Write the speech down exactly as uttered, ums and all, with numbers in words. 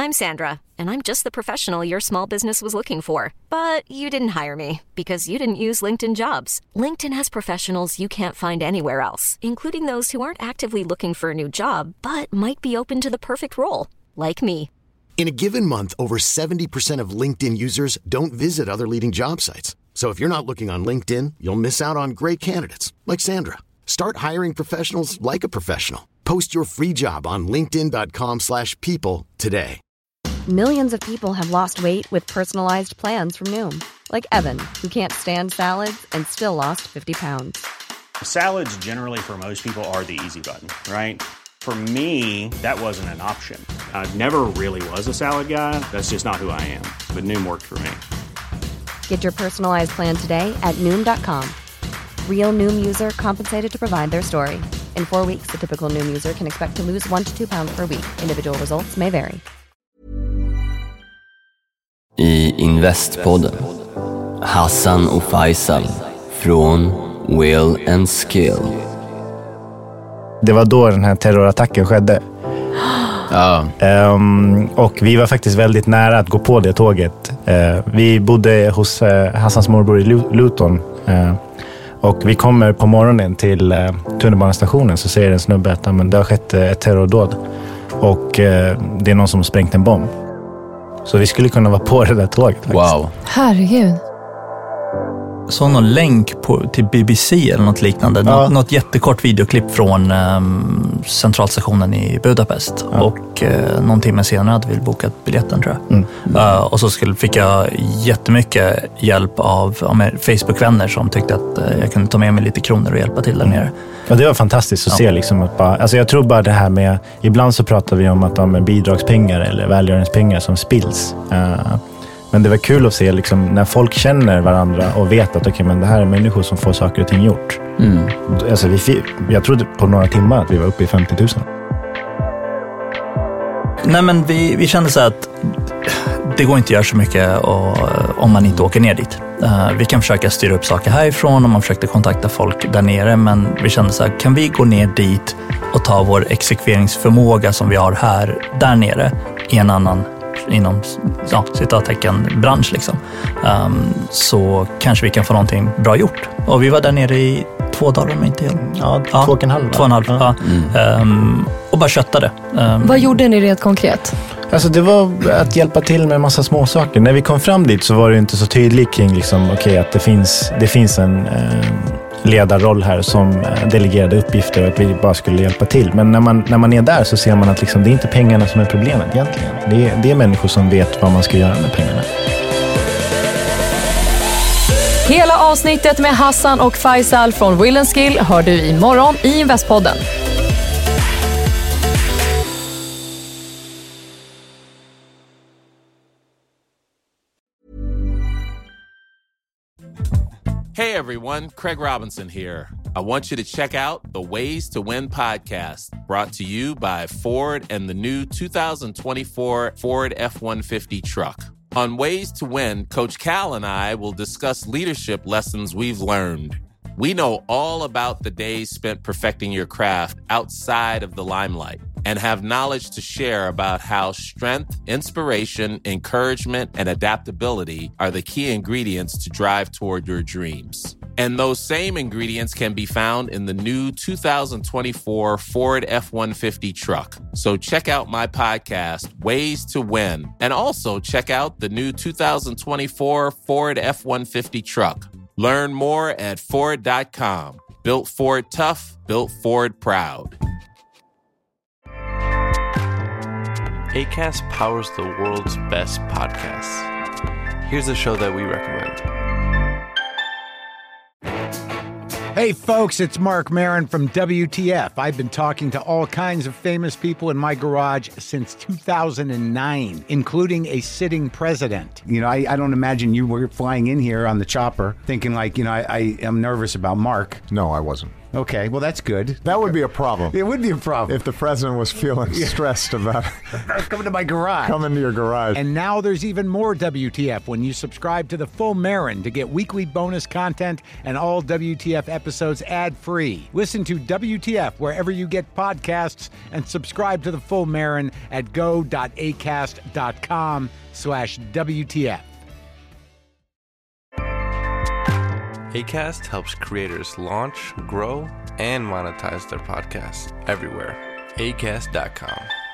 I'm Sandra, and I'm just the professional your small business was looking for. But you didn't hire me because you didn't use LinkedIn Jobs. LinkedIn has professionals you can't find anywhere else, including those who aren't actively looking for a new job, but might be open to the perfect role, like me. In a given month, over seventy percent of LinkedIn users don't visit other leading job sites. So if you're not looking on LinkedIn, you'll miss out on great candidates like Sandra. Start hiring professionals like a professional. Post your free job on linkedin dot com slash people today. Millions of people have lost weight with personalized plans from Noom. Like Evan, who can't stand salads and still lost fifty pounds. Salads generally for most people are the easy button, right? For me, that wasn't an option. I never really was a salad guy. That's just not who I am. But Noom worked for me. Get your personalized plan today at Noom dot com. Real Noom user compensated to provide their story. In four weeks, the typical Noom user can expect to lose one to two pounds per week. Individual results may vary. I Investpodden, Hassan och Faisal från Will and Skill. Det var då den här terrorattacken skedde. Ja. Um, och vi var faktiskt väldigt nära att gå på det tåget. Uh, vi bodde hos uh, Hassans morbror i Luton. Uh, och vi kommer på morgonen till uh, tunnelbanestationen, så säger en snubbe att men, det har skett uh, ett terrordåd. Och uh, det är någon som sprängt en bomb. Så vi skulle kunna vara på det där tåget faktiskt. Wow. Herregud. Så någon länk på, till B B C eller något liknande. Ja. Något, något jättekort videoklipp från um, centralstationen i Budapest. Ja. Och uh, någon timme senare hade vi bokat biljetten, tror jag. Mm. Uh, och så skulle, fick jag jättemycket hjälp av ja, Facebook-vänner som tyckte att uh, jag kunde ta med mig lite kronor och hjälpa till där nere. Ja, det var fantastiskt att ja. se liksom att bara, alltså jag tror bara det här med, ibland så pratar vi om att de är bidragspengar eller välgöringspengar som spills. Uh, Men det var kul att se liksom, när folk känner varandra och vet att okay, men det här är människor som får saker och ting gjort. Mm. Alltså, vi, jag trodde på några timmar att vi var uppe i femtio tusen. Nej, men vi, vi kände så att det går inte att göra så mycket och, om man inte åker ner dit. Uh, vi kan försöka styra upp saker härifrån och man försökte kontakta folk där nere. Men vi kände så här, kan vi gå ner dit och ta vår exekveringsförmåga som vi har här, där nere, i en annan inom ja, citattecken bransch liksom. Um, så kanske vi kan få någonting bra gjort. Och vi var där nere i två dagar om inte helt. Ja, två och en halv. Två och en halv, ja. Mm. Um, och bara köttade. Um, Vad gjorde ni rent konkret? Alltså det var att hjälpa till med en massa små saker. När vi kom fram dit så var det inte så tydligt kring liksom, okay, att det finns, det finns en eh, ledarroll här som delegerade uppgifter och att vi bara skulle hjälpa till. Men när man, när man är där så ser man att liksom, det är inte pengarna som är problemet egentligen. Det är, det är människor som vet vad man ska göra med pengarna. Hela avsnittet med Hassan och Faisal från Will and Skill hör du imorgon i Investpodden. Hey everyone, Craig Robinson here. I want you to check out the Ways to Win podcast, brought to you by Ford and the new two thousand twenty-four Ford F one fifty truck. On Ways to Win, Coach Cal and I will discuss leadership lessons we've learned. We know all about the days spent perfecting your craft outside of the limelight and have knowledge to share about how strength, inspiration, encouragement, and adaptability are the key ingredients to drive toward your dreams. And those same ingredients can be found in the new two thousand twenty-four Ford F one fifty truck. So check out my podcast, Ways to Win, and also check out the new two thousand twenty-four Ford F one fifty truck. Learn more at Ford dot com. Built Ford tough, built Ford proud. Acast powers the world's best podcasts. Here's a show that we recommend. Hey folks, it's Mark Maron from W T F. I've been talking to all kinds of famous people in my garage since two thousand nine, including a sitting president. You know, I, I don't imagine you were flying in here on the chopper thinking like, you know, I, I am nervous about Mark. No, I wasn't. Okay, well, that's good. That would be a problem. It would be a problem. If the president was feeling yeah. stressed about coming to my garage. Coming to your garage. And now there's even more W T F when you subscribe to the Full Marin to get weekly bonus content and all W T F episodes ad-free. Listen to W T F wherever you get podcasts and subscribe to the Full Marin at go.acast.com slash WTF. Acast helps creators launch, grow, and monetize their podcasts everywhere. acast dot com.